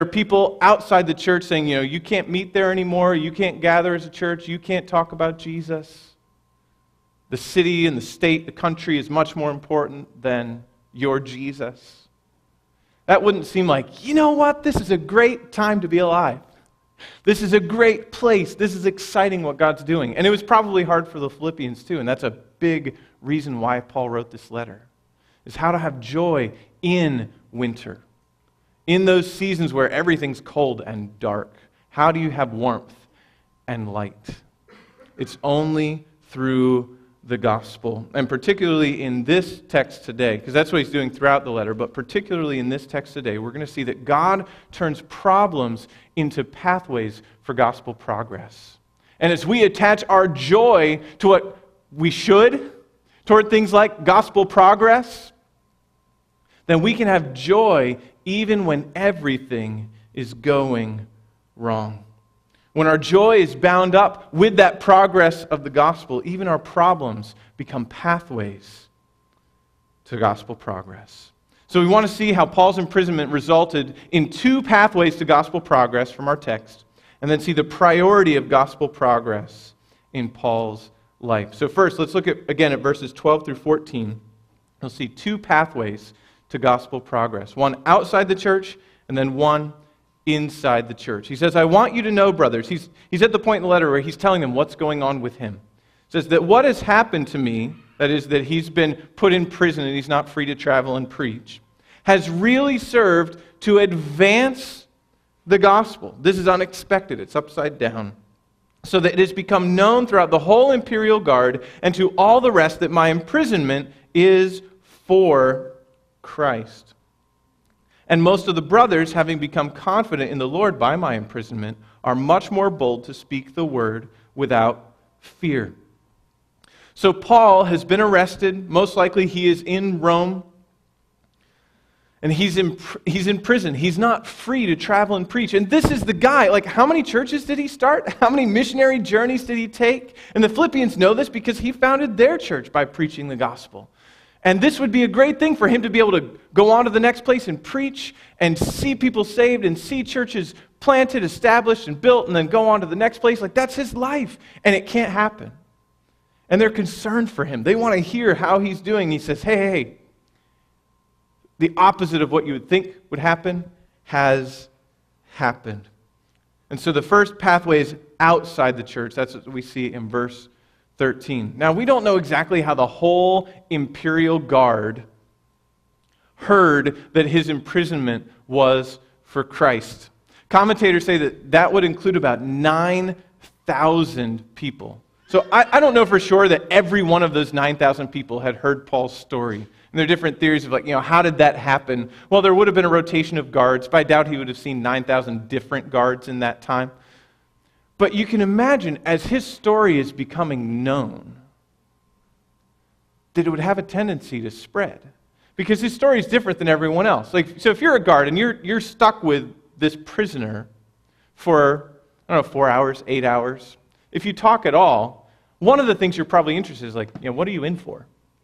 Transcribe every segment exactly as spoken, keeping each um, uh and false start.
people outside the church saying, you know, you can't meet there anymore, you can't gather as a church, you can't talk about Jesus. The city and the state, the country is much more important than your Jesus. That wouldn't seem like, you know what, this is a great time to be alive. This is a great place. This is exciting what God's doing. And it was probably hard for the Philippians too, and that's a big reason why Paul wrote this letter, is how to have joy in winter. In those seasons where everything's cold and dark, how do you have warmth and light? It's only through the gospel. And particularly in this text today, because that's what he's doing throughout the letter, but particularly in this text today, we're going to see that God turns problems into pathways for gospel progress. And as we attach our joy to what we should, toward things like gospel progress, then we can have joy even when everything is going wrong. When our joy is bound up with that progress of the gospel, even our problems become pathways to gospel progress. So we want to see how Paul's imprisonment resulted in two pathways to gospel progress from our text, and then see the priority of gospel progress in Paul's life. So first, let's look at again at verses twelve through fourteen. You'll see two pathways to gospel progress. One outside the church, and then one inside the church. He says, I want you to know, brothers, he's, he's at the point in the letter where he's telling them what's going on with him. He says that what has happened to me, that is that he's been put in prison and he's not free to travel and preach, has really served to advance the gospel. This is unexpected. It's upside down. So that it has become known throughout the whole imperial guard and to all the rest that my imprisonment is for Christ. And most of the brothers, having become confident in the Lord by my imprisonment, are much more bold to speak the word without fear. So Paul has been arrested. Most likely he is in Rome. And he's in, he's in prison. He's not free to travel and preach. And this is the guy. Like, how many churches did he start? How many missionary journeys did he take? And the Philippians know this because he founded their church by preaching the gospel. And this would be a great thing for him to be able to go on to the next place and preach and see people saved and see churches planted, established, and built, and then go on to the next place. Like, that's his life. And it can't happen. And they're concerned for him. They want to hear how he's doing. He says, hey, hey, hey. The opposite of what you would think would happen has happened. And so the first pathway is outside the church. That's what we see in verse thirteen. Now, we don't know exactly how the whole imperial guard heard that his imprisonment was for Christ. Commentators say that that would include about nine thousand people. So I, I don't know for sure that every one of those nine thousand people had heard Paul's story. And there are different theories of, like, you know, how did that happen? Well, there would have been a rotation of guards, but I doubt he would have seen nine thousand different guards in that time. But you can imagine, as his story is becoming known, that it would have a tendency to spread. Because his story is different than everyone else. Like, so if you're a guard and you're you're stuck with this prisoner for, I don't know, four hours, eight hours, if you talk at all, one of the things you're probably interested in is, like, you know, what are you in for?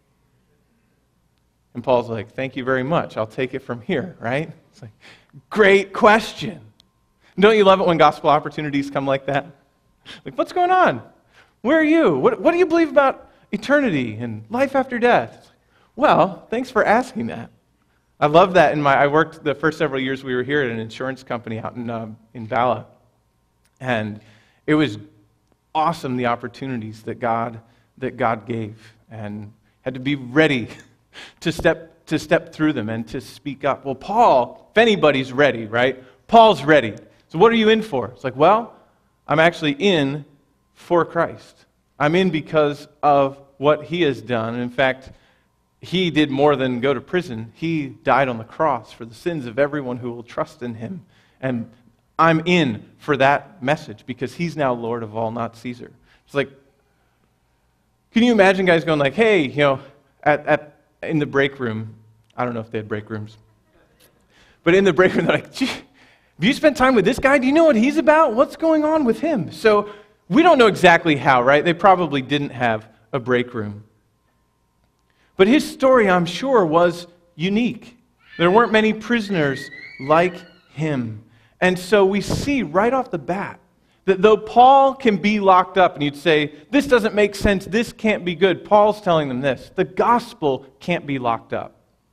And Paul's like, thank you very much. I'll take it from here, right? It's like, great question. Don't you love it when gospel opportunities come like that? Like, what's going on? Where are you? What, what do you believe about eternity and life after death? It's like, well, thanks for asking that. I love that. In my, I worked the first several years we were here at an insurance company out in uh, in Bala, and it was awesome, the opportunities that God that God gave, and had to be ready to step to step through them and to speak up. Well, Paul, if anybody's ready, right? Paul's ready. So what are you in for? It's like, well, I'm actually in for Christ. I'm in because of what he has done. And in fact, he did more than go to prison. He died on the cross for the sins of everyone who will trust in him. And I'm in for that message because he's now Lord of all, not Caesar. It's like, can you imagine guys going like, hey, you know, at, at in the break room, I don't know if they had break rooms, but in the break room, they're like, gee, have you spent time with this guy? Do you know what he's about? What's going on with him? So we don't know exactly how, right? They probably didn't have a break room. But his story, I'm sure, was unique. There weren't many prisoners like him. And so we see right off the bat that though Paul can be locked up, and you'd say, this doesn't make sense, this can't be good, Paul's telling them this: the gospel can't be locked up.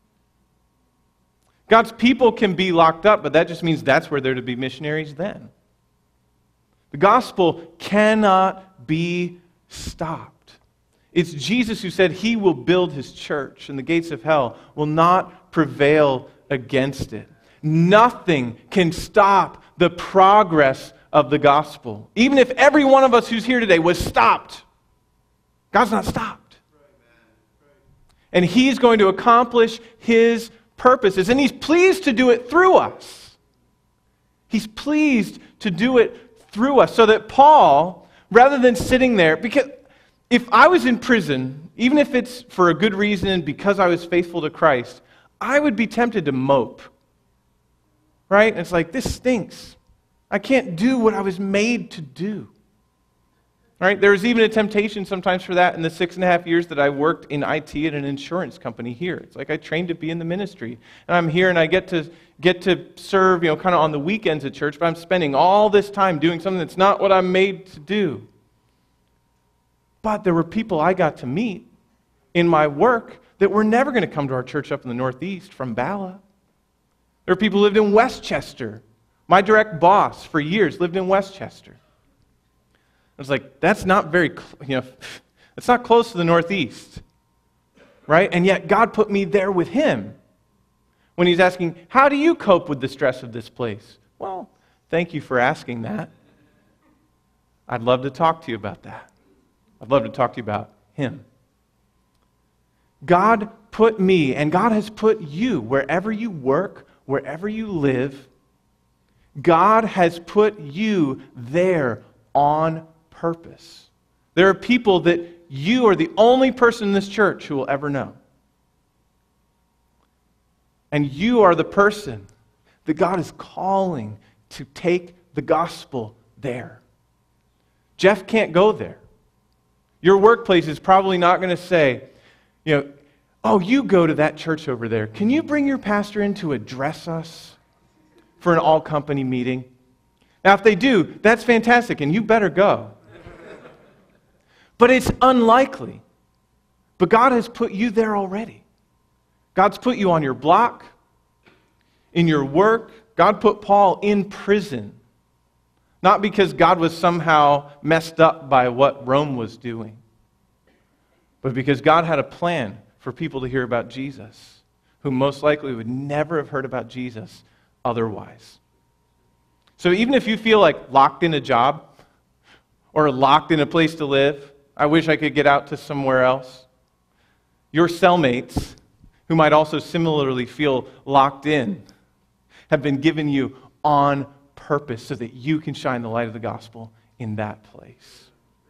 God's people can be locked up, but that just means that's where they're to be missionaries then. The gospel cannot be stopped. It's Jesus who said he will build his church, and the gates of hell will not prevail against it. Nothing can stop the progress of the gospel. Even if every one of us who's here today was stopped, God's not stopped. And he's going to accomplish his purposes, and he's pleased to do it through us. He's pleased to do it through us, so that Paul, rather than sitting there, because if I was in prison, even if it's for a good reason, because I was faithful to Christ, I would be tempted to mope. Right? And it's like, this stinks. I can't do what I was made to do. Right? There was even a temptation sometimes for that in the six and a half years that I worked in I T at an insurance company here. It's like I trained to be in the ministry. And I'm here and I get to get to serve, you know, kind of on the weekends at church, but I'm spending all this time doing something that's not what I'm made to do. But there were people I got to meet in my work that were never going to come to our church up in the Northeast from Bala. There were people who lived in Westchester. My direct boss for years lived in Westchester. I was like, that's not very, you know, it's not close to the Northeast, right? And yet God put me there with him when he's asking, how do you cope with the stress of this place? Well, thank you for asking that. I'd love to talk to you about that. I'd love to talk to you about him. God put me, and God has put you, wherever you work, wherever you live, God has put you there on purpose. There are people that you are the only person in this church who will ever know. And you are the person that God is calling to take the gospel there. Jeff can't go there. Your workplace is probably not going to say, you know, oh, you go to that church over there. Can you bring your pastor in to address us for an all-company meeting? Now, if they do, that's fantastic, and you better go. But it's unlikely. But God has put you there already. God's put you on your block, in your work. God put Paul in prison. Not because God was somehow messed up by what Rome was doing, but because God had a plan for people to hear about Jesus, who most likely would never have heard about Jesus otherwise. So even if you feel like locked in a job or locked in a place to live, I wish I could get out to somewhere else, your cellmates, who might also similarly feel locked in, have been given you on purpose so that you can shine the light of the gospel in that place.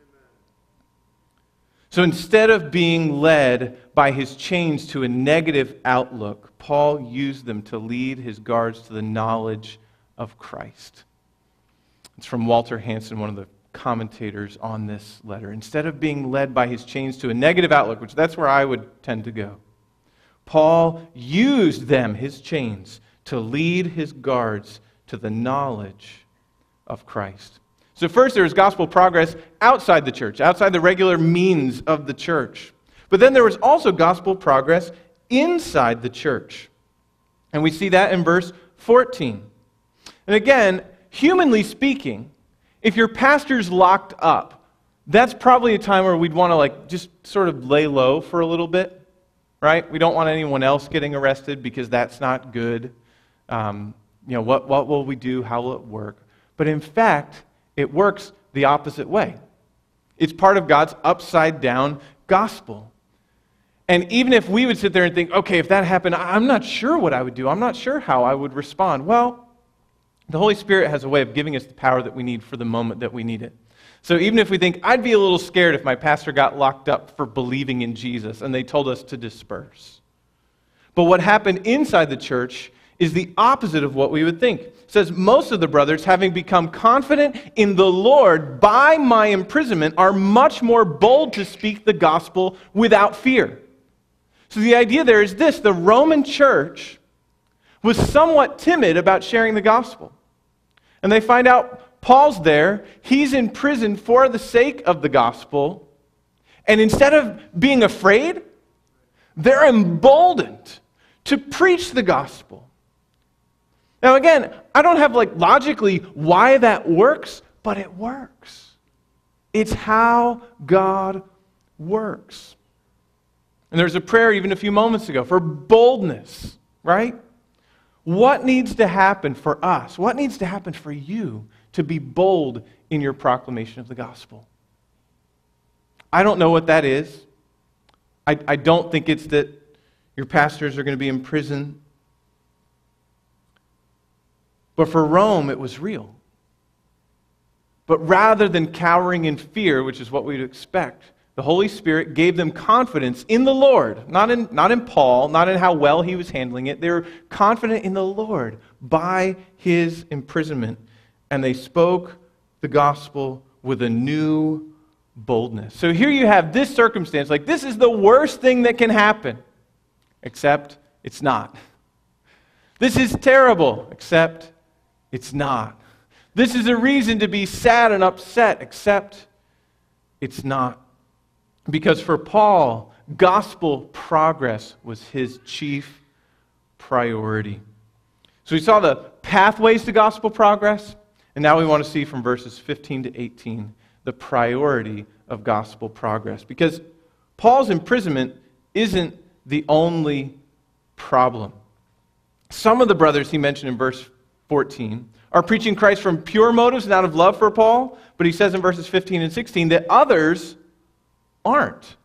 So instead of being led by his chains to a negative outlook, Paul used them to lead his guards to the knowledge of Christ. It's from Walter Hansen, one of the commentators on this letter. Instead of being led by his chains to a negative outlook, which that's where I would tend to go, Paul used them, his chains, to lead his guards to the knowledge of Christ. So first there was gospel progress outside the church, outside the regular means of the church. But then there was also gospel progress inside the church. And we see that in verse fourteen. And again, humanly speaking, if your pastor's locked up, that's probably a time where we'd want to like just sort of lay low for a little bit, right? We don't want anyone else getting arrested because that's not good. Um, you know, what, what will we do? How will it work? But in fact, it works the opposite way. It's part of God's upside-down gospel. And even if we would sit there and think, okay, if that happened, I'm not sure what I would do. I'm not sure how I would respond. Well, the Holy Spirit has a way of giving us the power that we need for the moment that we need it. So even if we think, I'd be a little scared if my pastor got locked up for believing in Jesus and they told us to disperse. But what happened inside the church is the opposite of what we would think. It says, most of the brothers, having become confident in the Lord by my imprisonment, are much more bold to speak the gospel without fear. So the idea there is this: the Roman church was somewhat timid about sharing the gospel. And they find out Paul's there. He's in prison for the sake of the gospel. And instead of being afraid, they're emboldened to preach the gospel. Now again, I don't have like logically why that works, but it works. It's how God works. And there's a prayer even a few moments ago for boldness, right? What needs to happen for us? What needs to happen for you to be bold in your proclamation of the gospel? I don't know what that is. I, I don't think it's that your pastors are going to be in prison. But for Rome, it was real. But rather than cowering in fear, which is what we'd expect, the Holy Spirit gave them confidence in the Lord, not in, not in Paul, not in how well he was handling it. They were confident in the Lord by his imprisonment, and they spoke the gospel with a new boldness. So here you have this circumstance, like this is the worst thing that can happen, except it's not. This is terrible, except it's not. This is a reason to be sad and upset, except it's not. Because for Paul, gospel progress was his chief priority. So we saw the pathways to gospel progress, and now we want to see from verses fifteen to eighteen the priority of gospel progress. Because Paul's imprisonment isn't the only problem. Some of the brothers he mentioned in verse fourteen are preaching Christ from pure motives and out of love for Paul, but he says in verses fifteen and sixteen that others aren't.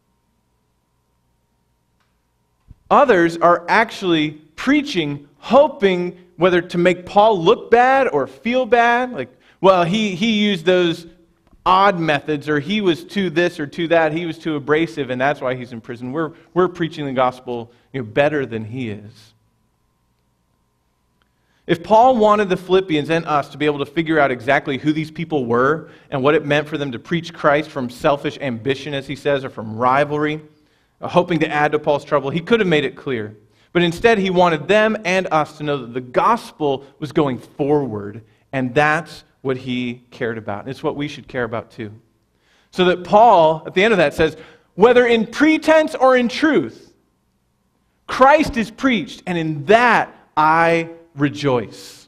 Others are actually preaching, hoping whether to make Paul look bad or feel bad, like, well, he, he used those odd methods, or he was too this or too that, he was too abrasive, and that's why he's in prison. We're, we're preaching the gospel, you know, better than he is. If Paul wanted the Philippians and us to be able to figure out exactly who these people were and what it meant for them to preach Christ from selfish ambition, as he says, or from rivalry, hoping to add to Paul's trouble, he could have made it clear. But instead, he wanted them and us to know that the gospel was going forward, and that's what he cared about. And it's what we should care about too. So that Paul, at the end of that, says, whether in pretense or in truth, Christ is preached, and in that I rejoice.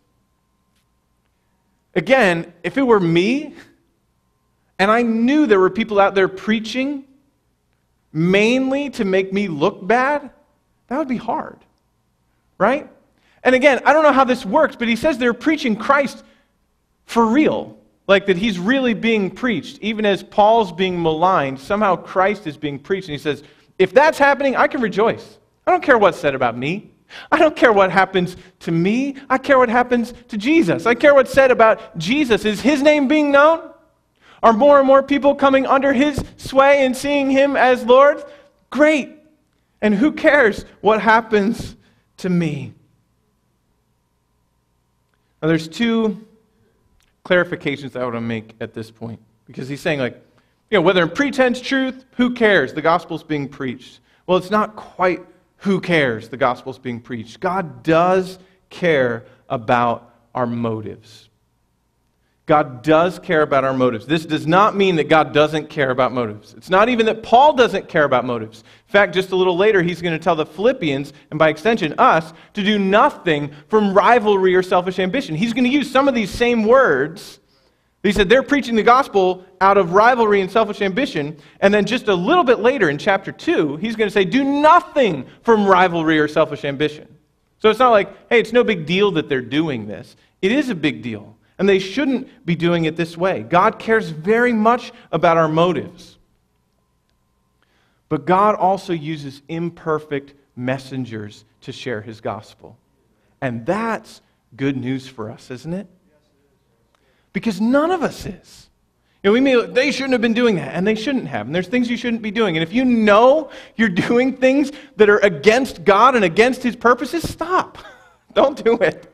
Again, if it were me, and I knew there were people out there preaching mainly to make me look bad, that would be hard, right? And again, I don't know how this works, but he says they're preaching Christ for real, like that he's really being preached. Even as Paul's being maligned, somehow Christ is being preached. And he says, if that's happening, I can rejoice. I don't care what's said about me. I don't care what happens to me. I care what happens to Jesus. I care what's said about Jesus. Is his name being known? Are more and more people coming under his sway and seeing him as Lord? Great. And who cares what happens to me? Now, there's two clarifications that I want to make at this point. Because he's saying, like, you know, whether in pretense, truth, who cares? The gospel's being preached. Well, it's not quite who cares? The gospel's being preached. God does care about our motives. God does care about our motives. This does not mean that God doesn't care about motives. It's not even that Paul doesn't care about motives. In fact, just a little later, he's going to tell the Philippians, and by extension us, to do nothing from rivalry or selfish ambition. He's going to use some of these same words. He said they're preaching the gospel out of rivalry and selfish ambition, and then just a little bit later in chapter two, he's going to say, do nothing from rivalry or selfish ambition. So it's not like, hey, it's no big deal that they're doing this. It is a big deal. And they shouldn't be doing it this way. God cares very much about our motives. But God also uses imperfect messengers to share his gospel. And that's good news for us, isn't it? Because none of us is. You know, we may, they shouldn't have been doing that, and they shouldn't have. And there's things you shouldn't be doing. And if you know you're doing things that are against God and against his purposes, stop. Don't do it.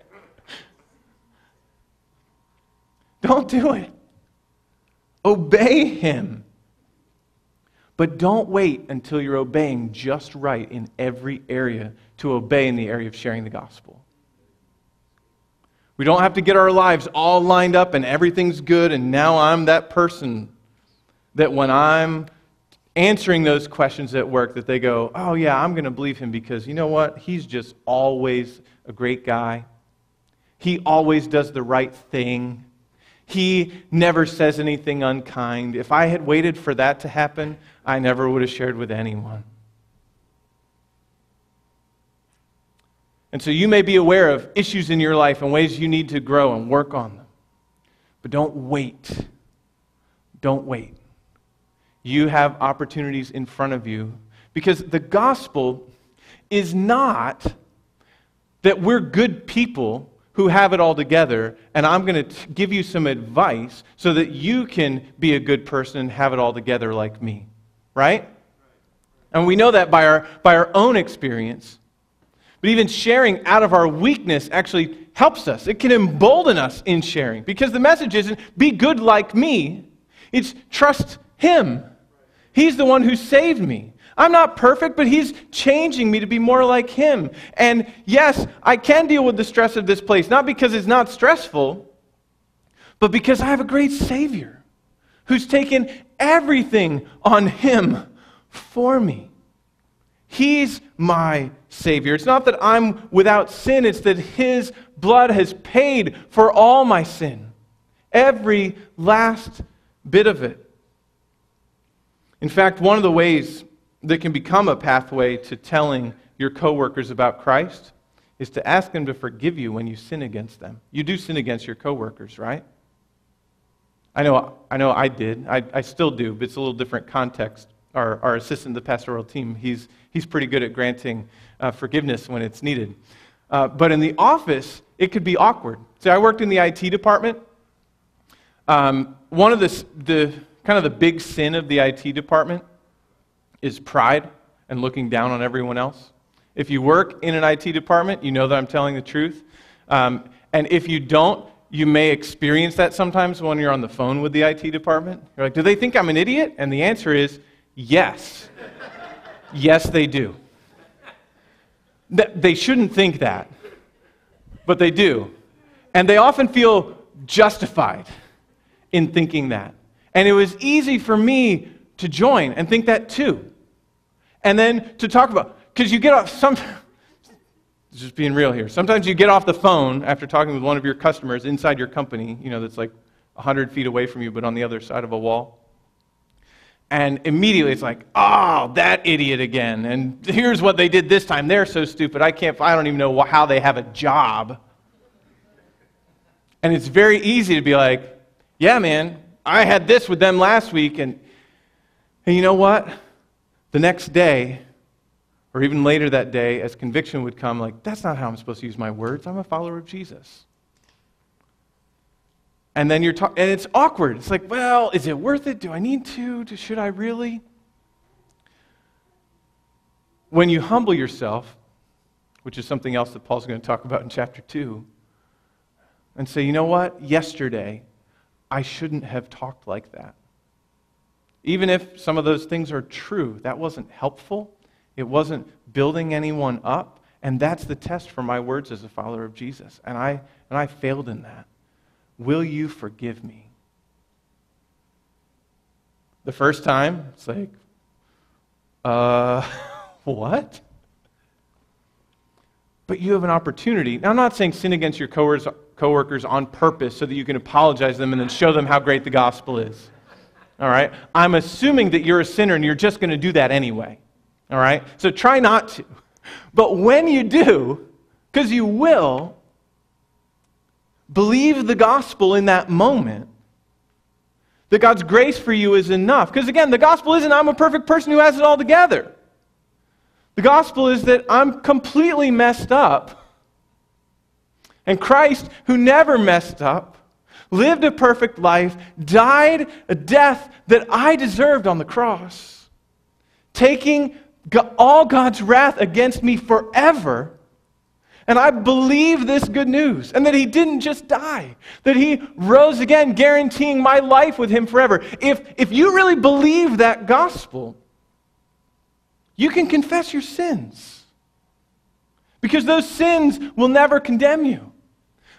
Don't do it. Obey him. But don't wait until you're obeying just right in every area to obey in the area of sharing the gospel. We We don't have to get our lives all lined up and everything's good and now I'm that person that when I'm answering those questions at work that they go, oh yeah, I'm going to believe him because you know what? He's just always a great guy. He always does the right thing. He never says anything unkind. If I had waited for that to happen, I never would have shared with anyone. And so you may be aware of issues in your life and ways you need to grow and work on them. But don't wait. Don't wait. You have opportunities in front of you because the gospel is not that we're good people who have it all together and I'm going to give you some advice so that you can be a good person and have it all together like me, right? And we know that by our, by our own experience. But even sharing out of our weakness actually helps us. It can embolden us in sharing because the message isn't be good like me. It's trust Him. He's the one who saved me. I'm not perfect, but He's changing me to be more like Him. And yes, I can deal with the stress of this place, not because it's not stressful, but because I have a great Savior who's taken everything on Him for me. He's my Savior. It's not that I'm without sin, it's that His blood has paid for all my sin. Every last bit of it. In fact, one of the ways that can become a pathway to telling your coworkers about Christ is to ask them to forgive you when you sin against them. You do sin against your coworkers, right? I know I know I did. I, I still do, but it's a little different context. Our, our assistant, the pastoral team, he's, he's pretty good at granting uh, forgiveness when it's needed. Uh, but in the office, it could be awkward. See, I worked in the I T department. Um, one of the... the Kind of the big sin of the I T department is pride and looking down on everyone else. If you work in an I T department, you know that I'm telling the truth. Um, and if you don't, you may experience that sometimes when you're on the phone with the I T department. You're like, do they think I'm an idiot? And the answer is yes. Yes, they do. They shouldn't think that, but they do. And they often feel justified in thinking that. And it was easy for me to join and think that too. And then to talk about, because you get off, some, just being real here, sometimes you get off the phone after talking with one of your customers inside your company, you know, that's like one hundred feet away from you, but on the other side of a wall. And immediately it's like, oh, that idiot again. And here's what they did this time. They're so stupid. I can't, I don't even know how they have a job. And it's very easy to be like, yeah, man, I had this with them last week, and, and you know what? The next day, or even later that day, as conviction would come, like, that's not how I'm supposed to use my words. I'm a follower of Jesus. And then you're talking, and it's awkward. It's like, well, is it worth it? Do I need to? Should I really? When you humble yourself, which is something else that Paul's going to talk about in chapter two, and say, you know what? Yesterday, I shouldn't have talked like that. Even if some of those things are true, that wasn't helpful. It wasn't building anyone up. And that's the test for my words as a follower of Jesus. And I and I failed in that. Will you forgive me? The first time, it's like, uh, what? But you have an opportunity. Now, I'm not saying sin against your coworkers coworkers on purpose so that you can apologize to them and then show them how great the gospel is. All right? I'm assuming that you're a sinner and you're just going to do that anyway. All right? So try not to. But when you do, because you will, believe the gospel in that moment, that God's grace for you is enough. Because again, the gospel isn't I'm a perfect person who has it all together. The gospel is that I'm completely messed up. And Christ, who never messed up, lived a perfect life, died a death that I deserved on the cross, taking all God's wrath against me forever. And I believe this good news, and that He didn't just die, that He rose again, guaranteeing my life with Him forever. If, if you really believe that gospel, you can confess your sins, because those sins will never condemn you.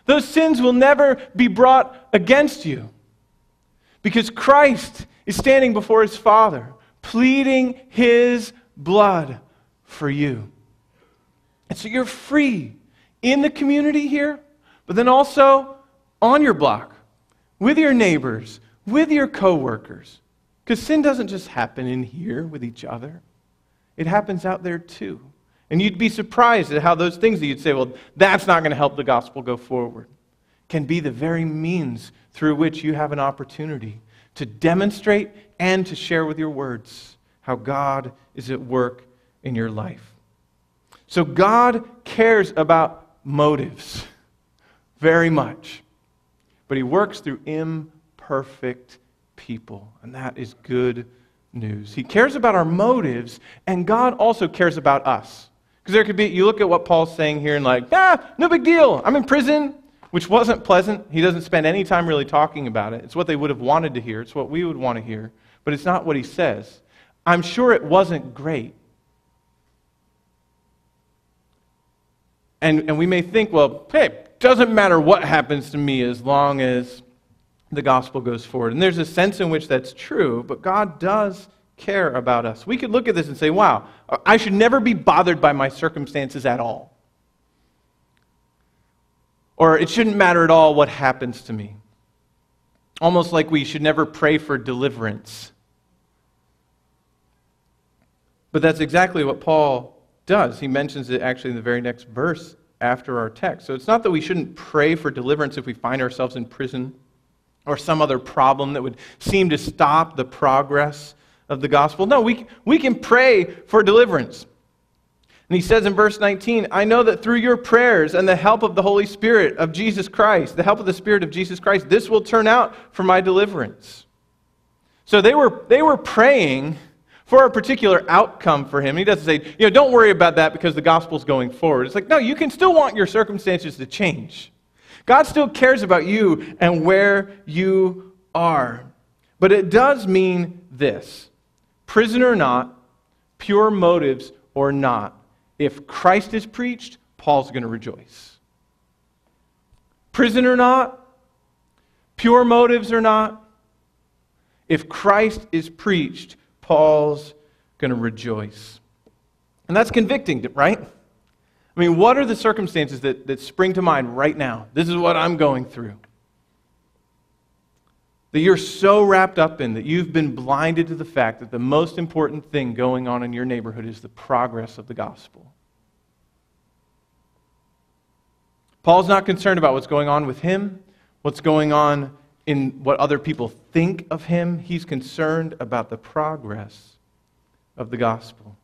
Those sins will never be brought against you because Christ is standing before his Father, pleading his blood for you. And so you're free in the community here, but then also on your block, with your neighbors, with your coworkers. Because sin doesn't just happen in here with each other. It happens out there too. And you'd be surprised at how those things that you'd say, well, that's not going to help the gospel go forward, can be the very means through which you have an opportunity to demonstrate and to share with your words how God is at work in your life. So God cares about motives very much, but he works through imperfect people, and that is good news. He cares about our motives, and God also cares about us. Because there could be, you look at what Paul's saying here and like, ah, no big deal, I'm in prison, which wasn't pleasant. He doesn't spend any time really talking about it. It's what they would have wanted to hear. It's what we would want to hear. But it's not what he says. I'm sure it wasn't great. And, and we may think, well, hey, it doesn't matter what happens to me as long as the gospel goes forward. And there's a sense in which that's true, but God does care about us. We could look at this and say, wow, I should never be bothered by my circumstances at all. Or it shouldn't matter at all what happens to me. Almost like we should never pray for deliverance. But that's exactly what Paul does. He mentions it actually in the very next verse after our text. So it's not that we shouldn't pray for deliverance if we find ourselves in prison or some other problem that would seem to stop the progress of the gospel. No, we, we can pray for deliverance. And he says in verse nineteen, I know that through your prayers and the help of the Holy Spirit of Jesus Christ, the help of the Spirit of Jesus Christ, this will turn out for my deliverance. So they were, they were praying for a particular outcome for him. He doesn't say, you know, don't worry about that because the gospel's going forward. It's like, no, you can still want your circumstances to change. God still cares about you and where you are. But it does mean this. Prison or not, pure motives or not, if Christ is preached, Paul's going to rejoice. Prison or not, pure motives or not, if Christ is preached, Paul's going to rejoice. And that's convicting, right? I mean, what are the circumstances that, that spring to mind right now? This is what I'm going through. That you're so wrapped up in, that you've been blinded to the fact that the most important thing going on in your neighborhood is the progress of the gospel. Paul's not concerned about what's going on with him, what's going on in what other people think of him. He's concerned about the progress of the gospel.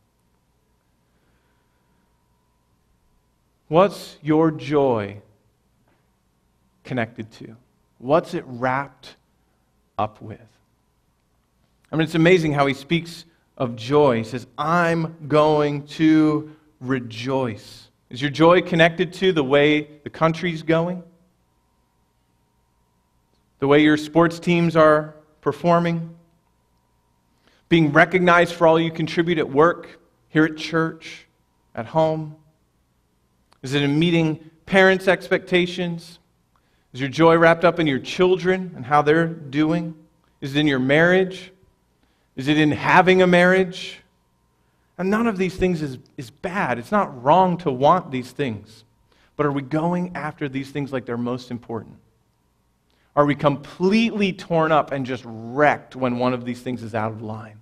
What's your joy connected to? What's it wrapped up with? I mean, it's amazing how he speaks of joy. He says, I'm going to rejoice. Is your joy connected to the way the country's going? The way your sports teams are performing? Being recognized for all you contribute at work, here at church, at home? Is it in meeting parents' expectations? Is your joy wrapped up in your children and how they're doing? Is it in your marriage? Is it in having a marriage? And none of these things is, is bad. It's not wrong to want these things. But are we going after these things like they're most important? Are we completely torn up and just wrecked when one of these things is out of line?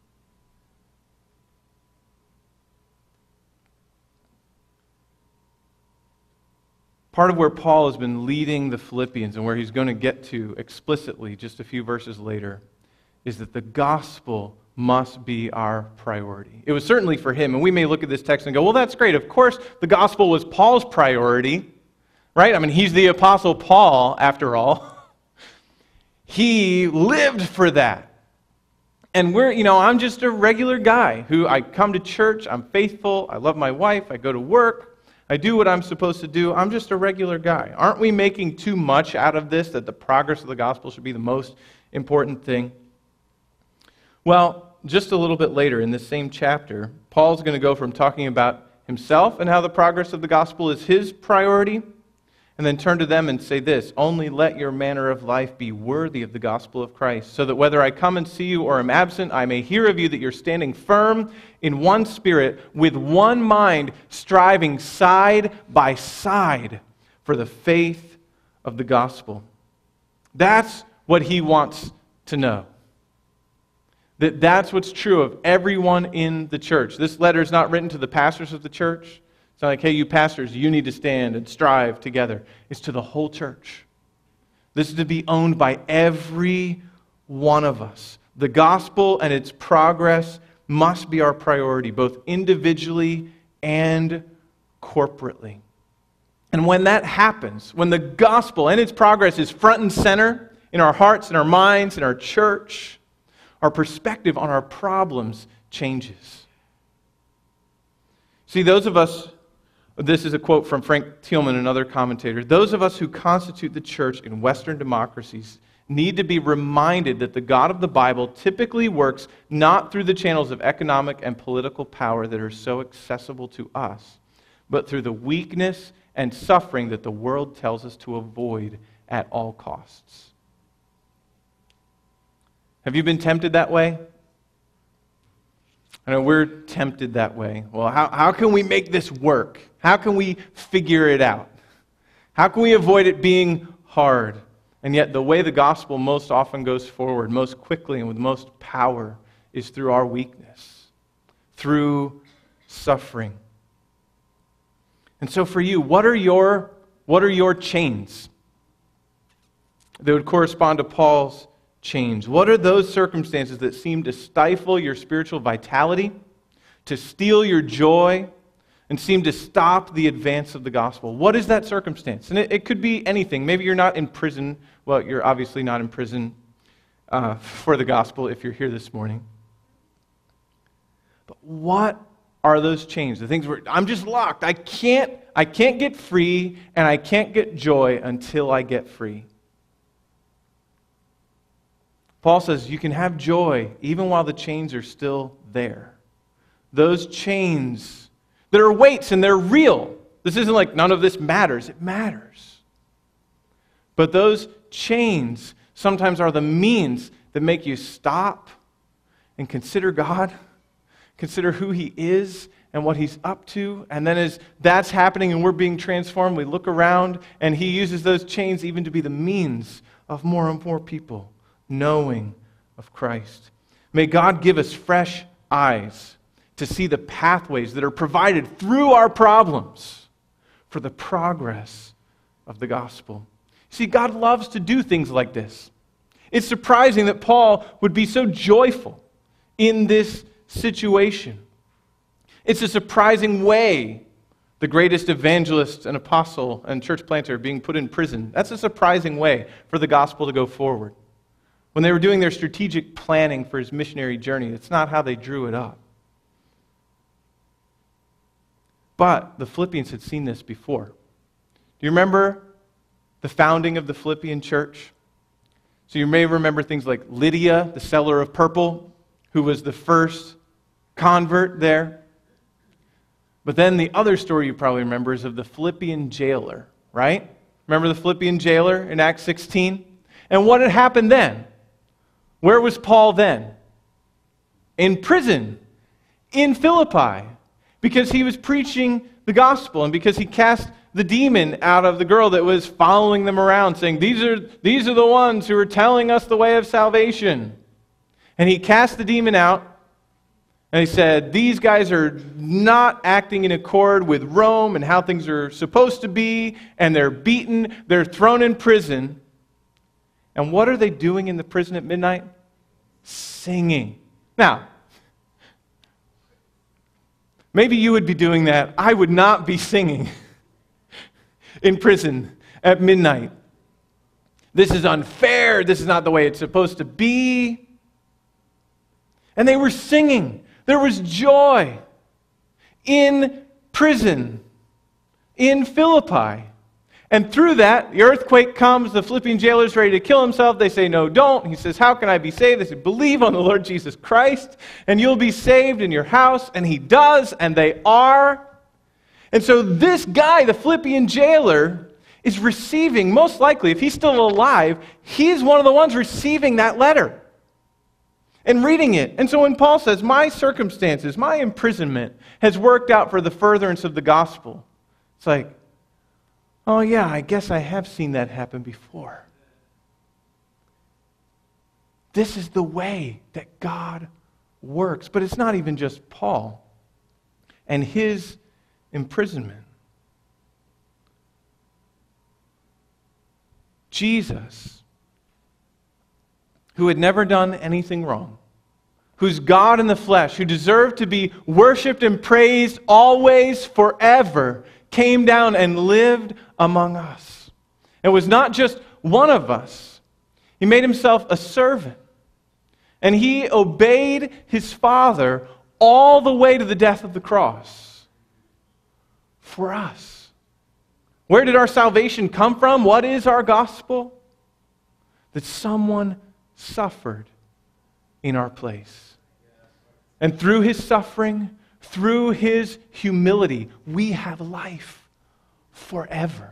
Part of where Paul has been leading the Philippians and where he's going to get to explicitly just a few verses later is that the gospel must be our priority. It was certainly for him, and we may look at this text and go, well, that's great. Of course, the gospel was Paul's priority, right? I mean, he's the Apostle Paul, after all. He lived for that. And we're, you know, I'm just a regular guy who I come to church, I'm faithful, I love my wife, I go to work, I do what I'm supposed to do. I'm just a regular guy. Aren't we making too much out of this, that the progress of the gospel should be the most important thing? Well, just a little bit later in this same chapter, Paul's going to go from talking about himself and how the progress of the gospel is his priority, And then turn to them and say this, only let your manner of life be worthy of the gospel of Christ, so that whether I come and see you or am absent, I may hear of you that you're standing firm in one spirit, with one mind, striving side by side for the faith of the gospel. That's what he wants to know. That that's what's true of everyone in the church. This letter is not written to the pastors of the church. It's not like, hey, you pastors, you need to stand and strive together. It's to the whole church. This is to be owned by every one of us. The gospel and its progress must be our priority, both individually and corporately. And when that happens, when the gospel and its progress is front and center in our hearts and our minds and our church, our perspective on our problems changes. See, those of us, this is a quote from Frank Thielman, another commentator, those of us who constitute the church in Western democracies need to be reminded that the God of the Bible typically works not through the channels of economic and political power that are so accessible to us, but through the weakness and suffering that the world tells us to avoid at all costs. Have you been tempted that way? I know we're tempted that way. Well, how, how can we make this work? How can we figure it out? How can we avoid it being hard? And yet the way the gospel most often goes forward, most quickly and with most power, is through our weakness, through suffering. And so for you, what are your, what are your chains that would correspond to Paul's chains? What are those circumstances that seem to stifle your spiritual vitality, to steal your joy, and seem to stop the advance of the gospel? What is that circumstance? And it, it could be anything. Maybe you're not in prison. Well, you're obviously not in prison uh, for the gospel if you're here this morning. But what are those chains? The things where I'm just locked. I can't, I can't get free, and I can't get joy until I get free. Paul says you can have joy even while the chains are still there. Those chains that are weights and they're real. This isn't like none of this matters. It matters. But those chains sometimes are the means that make you stop and consider God, consider who He is and what He's up to. And then as that's happening and we're being transformed, we look around and He uses those chains even to be the means of more and more people knowing of Christ. May God give us fresh eyes to see the pathways that are provided through our problems for the progress of the gospel. See, God loves to do things like this. It's surprising that Paul would be so joyful in this situation. It's a surprising way the greatest evangelist and apostle and church planter being put in prison. That's a surprising way for the gospel to go forward. When they were doing their strategic planning for his missionary journey, that's not how they drew it up. But the Philippians had seen this before. Do you remember the founding of the Philippian church? So you may remember things like Lydia, the seller of purple, who was the first convert there. But then the other story you probably remember is of the Philippian jailer, right? Remember the Philippian jailer in Acts sixteen? And what had happened then? Where was Paul then? In prison, in Philippi, because he was preaching the gospel and because he cast the demon out of the girl that was following them around, saying, these are, these are the ones who are telling us the way of salvation. And he cast the demon out, and he said, these guys are not acting in accord with Rome and how things are supposed to be, and they're beaten, they're thrown in prison. And what are they doing in the prison at midnight? Singing. Now, maybe you would be doing that. I would not be singing in prison at midnight. This is unfair. This is not the way it's supposed to be. And they were singing. There was joy in prison in Philippi. And through that, the earthquake comes, the Philippian jailer's ready to kill himself. They say, no, don't. He says, how can I be saved? They say, believe on the Lord Jesus Christ, and you'll be saved in your house. And he does, and they are. And so this guy, the Philippian jailer, is receiving, most likely, if he's still alive, he's one of the ones receiving that letter and reading it. And so when Paul says, my circumstances, my imprisonment has worked out for the furtherance of the gospel, it's like, oh yeah, I guess I have seen that happen before. This is the way that God works. But it's not even just Paul and his imprisonment. Jesus, who had never done anything wrong, who's God in the flesh, who deserved to be worshiped and praised always, forever, came down and lived among us. It was not just one of us. He made himself a servant. And he obeyed his Father all the way to the death of the cross for us. Where did our salvation come from? What is our gospel? That someone suffered in our place. And through his suffering, through his humility, we have life forever.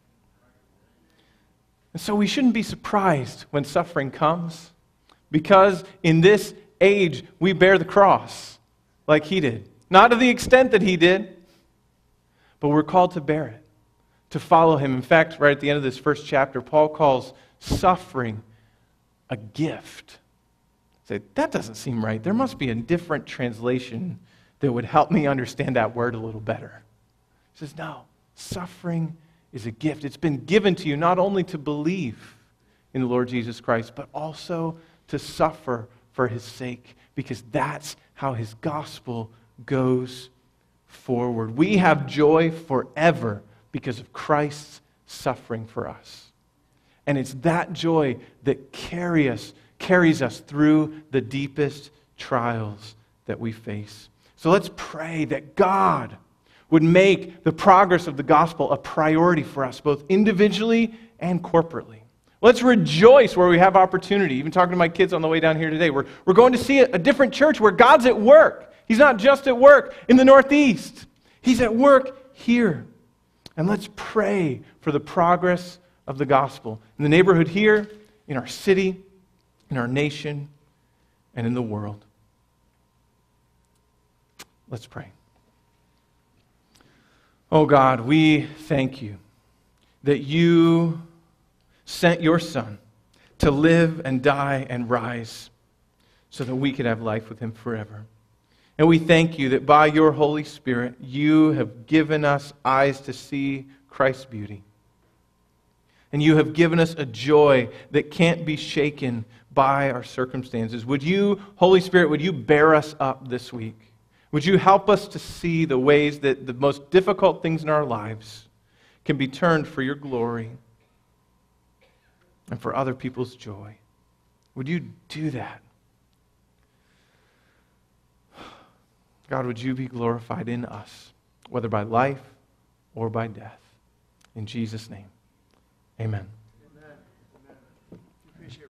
And so we shouldn't be surprised when suffering comes, because in this age we bear the cross like he did. Not to the extent that he did, but we're called to bear it, to follow him. In fact, right at the end of this first chapter, Paul calls suffering a gift. Say, that doesn't seem right. There must be a different translation that would help me understand that word a little better. He says, no, suffering is a gift. It's been given to you not only to believe in the Lord Jesus Christ, but also to suffer for his sake, because that's how his gospel goes forward. We have joy forever because of Christ's suffering for us. And it's that joy that carry us, carries us through the deepest trials that we face. So let's pray that God would make the progress of the gospel a priority for us, both individually and corporately. Let's rejoice where we have opportunity. Even talking to my kids on the way down here today, we're, we're going to see a, a different church where God's at work. He's not just at work in the Northeast. He's at work here. And let's pray for the progress of the gospel in the neighborhood here, in our city, in our nation, and in the world. Let's pray. Oh God, we thank you that you sent your Son to live and die and rise so that we could have life with him forever. And we thank you that by your Holy Spirit, you have given us eyes to see Christ's beauty. And you have given us a joy that can't be shaken by our circumstances. Would you, Holy Spirit, would you bear us up this week? Would you help us to see the ways that the most difficult things in our lives can be turned for your glory and for other people's joy? Would you do that? God, would you be glorified in us, whether by life or by death? In Jesus' name, amen.